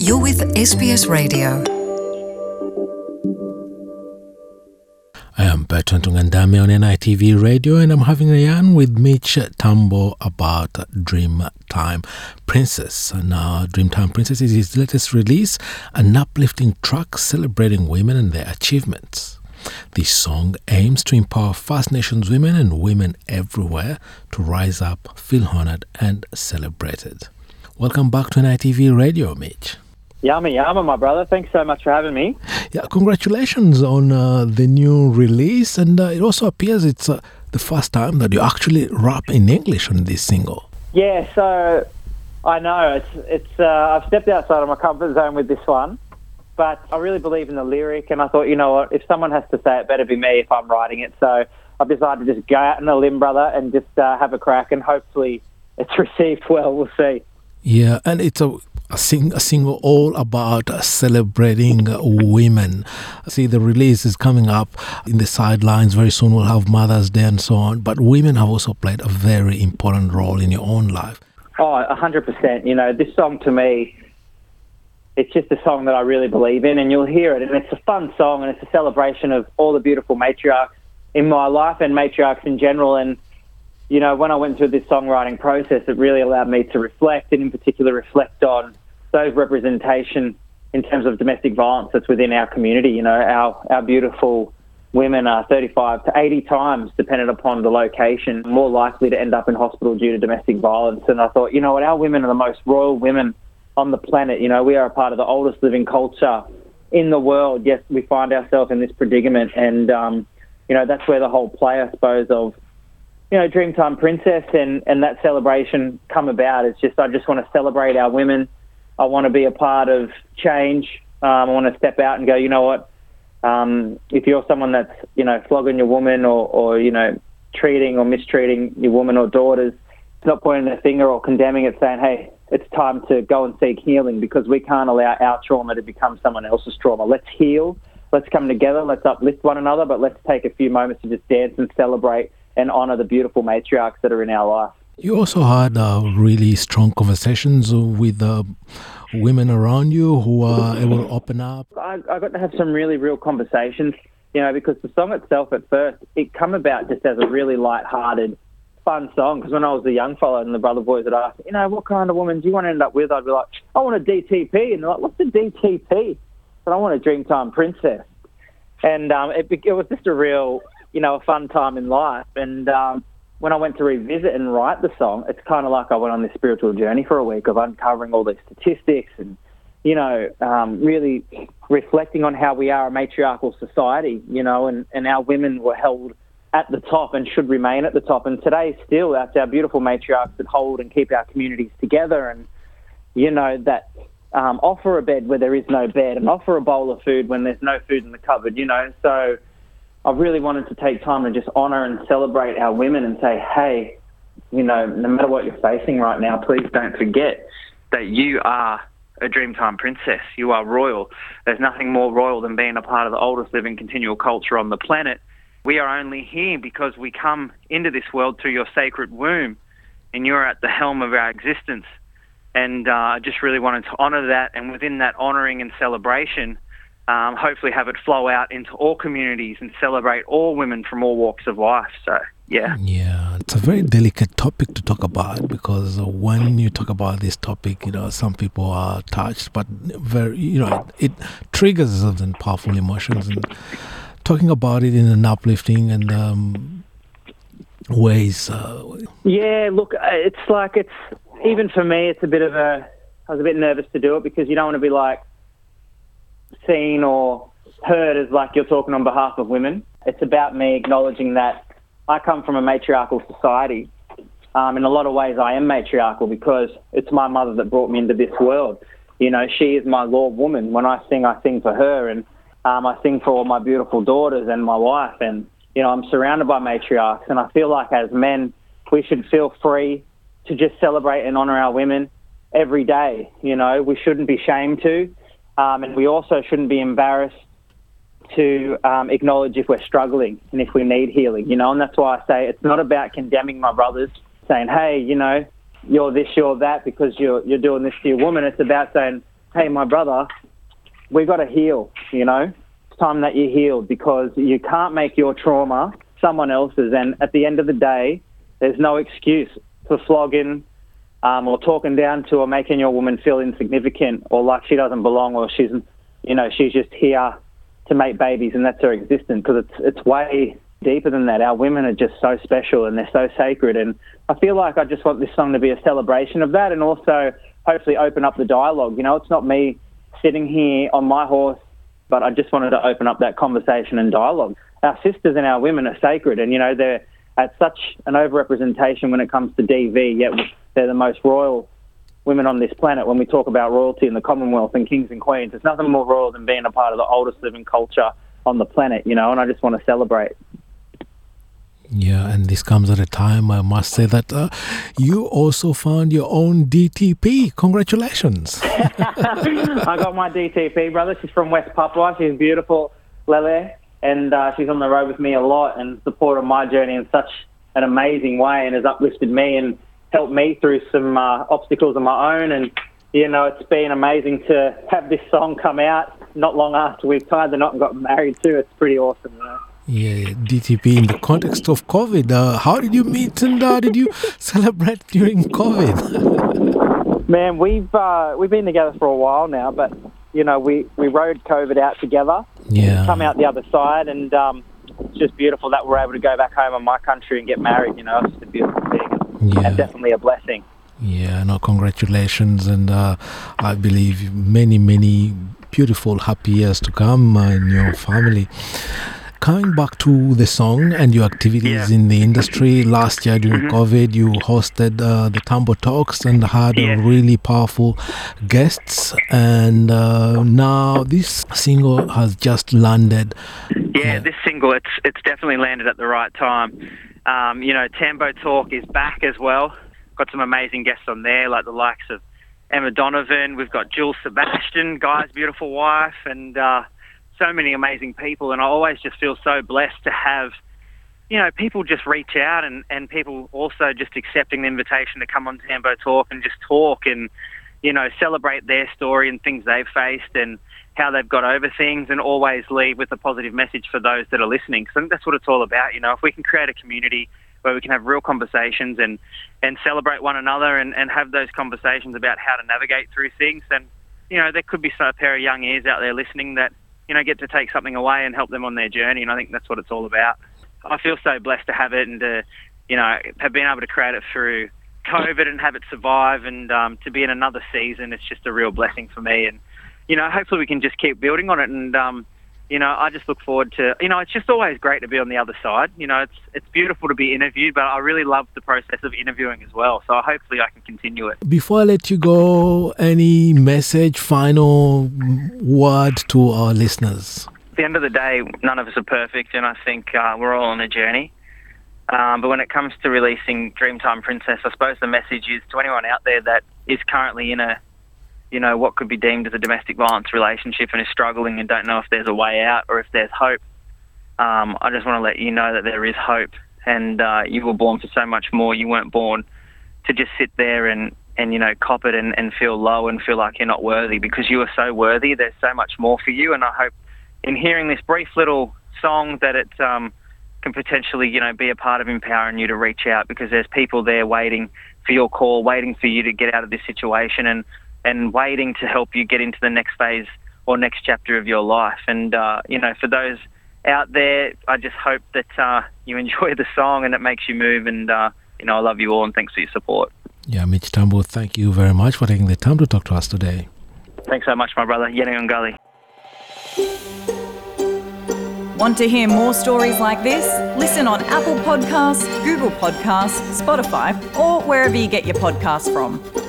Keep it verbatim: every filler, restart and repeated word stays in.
You're with S B S Radio. I am Bertrand Tungandame on N I T V Radio, and I'm having a yarn with Mitch Tambo about Dreamtime Princess. Now, Dreamtime Princess is his latest release, an uplifting track celebrating women and their achievements. This song aims to empower First Nations women and women everywhere to rise up, feel honored and celebrated. Welcome back to N I T V Radio, Mitch. Yama yama, my brother. Thanks so much for having me. Yeah, congratulations on uh, the new release, and uh, it also appears it's uh, the first time that you actually rap in English on this single. Yeah, so I know it's it's. Uh, I've stepped outside of my comfort zone with this one, but I really believe in the lyric, and I thought, you know what, if someone has to say it, better be me if I'm writing it. So I've decided to just go out on a limb, brother, and just uh, have a crack, and hopefully it's received well. We'll see. Yeah, and it's a a, sing, a single all about uh, celebrating uh, women. See, the release is coming up in the sidelines. Very soon we'll have Mother's Day and so on. But women have also played a very important role in your own life. Oh, one hundred percent. You know, this song to me, it's just a song that I really believe in, and you'll hear it. And it's a fun song, and it's a celebration of all the beautiful matriarchs in my life and matriarchs in general. And you know, when I went through this songwriting process, it really allowed me to reflect, and in particular reflect on those representation in terms of domestic violence that's within our community. You know, our, our beautiful women are thirty-five to eighty times, dependent upon the location, more likely to end up in hospital due to domestic violence. And I thought, you know what, our women are the most royal women on the planet. You know, we are a part of the oldest living culture in the world. Yes, we find ourselves in this predicament, and, um, you know, that's where the whole play, I suppose, of you know, Dreamtime Princess and, and that celebration come about. It's just, I just want to celebrate our women. I want to be a part of change. Um, I want to step out and go, you know what, um, if you're someone that's, you know, flogging your woman or, or, you know, treating or mistreating your woman or daughters, it's not pointing a finger or condemning it, saying, hey, it's time to go and seek healing, because we can't allow our trauma to become someone else's trauma. Let's heal. Let's come together. Let's uplift one another, but let's take a few moments to just dance and celebrate and honour the beautiful matriarchs that are in our life. You also had uh, really strong conversations with uh, women around you who are able to open up. I, I got to have some really real conversations, you know, because the song itself at first, it come about just as a really light-hearted, fun song. Because when I was a young fellow and the brother boys would ask, you know, what kind of woman do you want to end up with? I'd be like, I want a D T P. And they're like, what's a D T P? But I want a Dreamtime Princess. And um, it, it was just a real, you know, a fun time in life. And um, when I went to revisit and write the song, it's kind of like I went on this spiritual journey for a week of uncovering all these statistics and, you know, um, really reflecting on how we are a matriarchal society, you know, and, and our women were held at the top and should remain at the top. And today still, that's our beautiful matriarchs that hold and keep our communities together and, you know, that um, offer a bed where there is no bed and offer a bowl of food when there's no food in the cupboard, you know. So I really wanted to take time to just honour and celebrate our women and say, hey, you know, no matter what you're facing right now, please don't forget that you are a Dreamtime Princess. You are royal. There's nothing more royal than being a part of the oldest living continual culture on the planet. We are only here because we come into this world through your sacred womb, and you're at the helm of our existence. And uh, I just really wanted to honour that, and within that honouring and celebration, Um, hopefully have it flow out into all communities and celebrate all women from all walks of life. So, yeah. Yeah, it's a very delicate topic to talk about, because when you talk about this topic, you know, some people are touched, but very, you know, it, it triggers certain powerful emotions, and talking about it in an uplifting and um, ways. Uh, yeah, look, it's like, it's, even for me, it's a bit of a, I was a bit nervous to do it, because you don't want to be like, seen or heard as like you're talking on behalf of women. It's about me acknowledging that I come from a matriarchal society. Um, in a lot of ways, I am matriarchal because it's my mother that brought me into this world. You know, she is my Lord woman. When I sing, I sing for her, and um, I sing for all my beautiful daughters and my wife. And, you know, I'm surrounded by matriarchs, and I feel like as men, we should feel free to just celebrate and honour our women every day. You know, we shouldn't be shamed to. Um, and we also shouldn't be embarrassed to um, acknowledge if we're struggling and if we need healing, you know. And that's why I say it's not about condemning my brothers, saying, hey, you know, you're this, you're that because you're you're doing this to your woman. It's about saying, hey, my brother, we got to heal, you know. It's time that you healed because you can't make your trauma someone else's. And at the end of the day, there's no excuse for flogging um, or talking down to or making your woman feel insignificant or like she doesn't belong or she's, you know, she's just here to make babies and that's her existence, because it's, it's way deeper than that. Our women are just so special and they're so sacred. And I feel like I just want this song to be a celebration of that and also hopefully open up the dialogue. You know, it's not me sitting here on my horse, but I just wanted to open up that conversation and dialogue. Our sisters and our women are sacred and, you know, they're at such an overrepresentation when it comes to D V, yet they're the most royal women on this planet. When we talk about royalty in the Commonwealth and kings and queens, there's nothing more royal than being a part of the oldest living culture on the planet, you know, and I just want to celebrate. Yeah, and this comes at a time, I must say, that uh, you also found your own D T P. Congratulations. I got my D T P, brother. She's from West Papua. She's beautiful, Lele, and uh, she's on the road with me a lot and supported my journey in such an amazing way and has uplifted me and helped me through some uh, obstacles of my own. And, you know, it's been amazing to have this song come out not long after we've tied the knot and got married too. It's pretty awesome, you know. Yeah, D T P in the context of COVID. Uh, how did you meet and uh, did you celebrate during COVID? Man, we've uh, we've been together for a while now, but, you know, we, we rode COVID out together. Yeah. Come out the other side, and um, it's just beautiful that we're able to go back home in my country and get married, you know. It's just a beautiful thing Yeah. and definitely a blessing. Yeah, no, congratulations. And uh, I believe many, many beautiful, happy years to come uh, in your family. Coming back to the song and your activities Yeah. in the industry, last year during Mm-hmm. COVID, you hosted uh, the Tambo Talks and had Yeah. a really powerful guests. And uh, now this single has just landed. Yeah, this single, it's it's definitely landed at the right time. Um, you know, Tambo Talk is back as well. Got some amazing guests on there, like the likes of Emma Donovan. We've got Jules Sebastian, Guy's beautiful wife, and uh, so many amazing people. And I always just feel so blessed to have, you know, people just reach out and, and people also just accepting the invitation to come on Tambo Talk and just talk and, you know, celebrate their story and things they've faced and how they've got over things, and always leave with a positive message for those that are listening. So I think that's what it's all about. You know, if we can create a community where we can have real conversations and, and celebrate one another and, and have those conversations about how to navigate through things, then, you know, there could be a pair of young ears out there listening that, you know, get to take something away and help them on their journey. And I think that's what it's all about. I feel so blessed to have it and to, you know, have been able to create it through COVID and have it survive, and um, to be in another season, it's just a real blessing for me. And, you know, hopefully we can just keep building on it. And, um, you know, I just look forward to, you know, it's just always great to be on the other side. You know, it's it's beautiful to be interviewed, but I really love the process of interviewing as well. So hopefully I can continue it. Before I let you go, any message, final word to our listeners? At the end of the day, none of us are perfect, and I think uh, we're all on a journey. Um, but when it comes to releasing Dreamtime Princess, I suppose the message is to anyone out there that is currently in a, you know, what could be deemed as a domestic violence relationship and is struggling and don't know if there's a way out or if there's hope. Um, I just want to let you know that there is hope, and uh, you were born for so much more. You weren't born to just sit there and, and you know, cop it and, and feel low and feel like you're not worthy, because you are so worthy. There's so much more for you, and I hope in hearing this brief little song that it um, can potentially, you know, be a part of empowering you to reach out, because there's people there waiting for your call, waiting for you to get out of this situation, and, and waiting to help you get into the next phase or next chapter of your life. And, uh, you know, for those out there, I just hope that uh, you enjoy the song and it makes you move. And, uh, you know, I love you all and thanks for your support. Yeah, Mitch Tambo, thank you very much for taking the time to talk to us today. Thanks so much, my brother. Yeningungali. Want to hear more stories like this? Listen on Apple Podcasts, Google Podcasts, Spotify, or wherever you get your podcasts from.